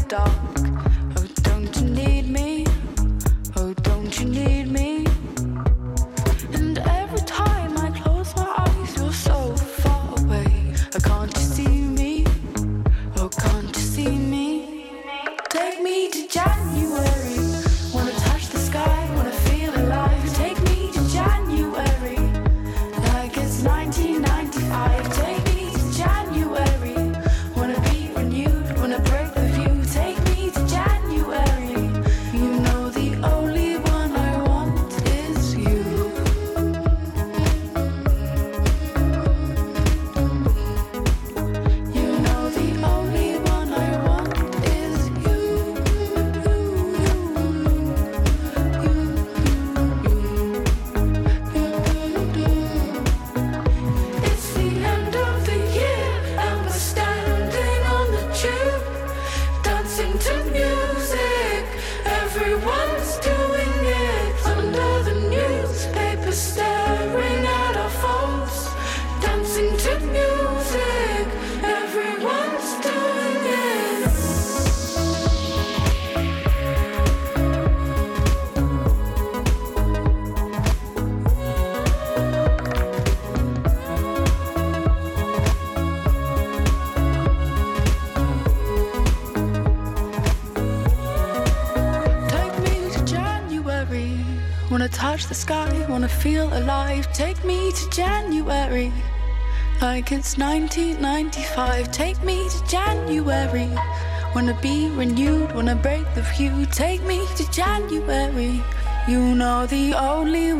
dark. Oh, don't you need me? Oh, don't you need me? And every time I close my eyes, you're so far away. Oh, can't you see me? Oh, can't you see me? Take me to January. Wanna touch the sky, wanna feel alive. Take me to January, like it's 1995. Take me to January. Wanna be renewed, wanna break the view. Take me to January. You know the only one I want is you. You know the only one I want is you. It's the end of the year and we're standing on the tube, dancing to music. Everyone's doing it under the newspaper, staring at our phones, dancing to music. Everyone's doing it. Take me to January. Wanna touch the sky, wanna feel alive. Take me to January, like it's 1995. Take me to January. Wanna be renewed, wanna break the view. Take me to January. You know the only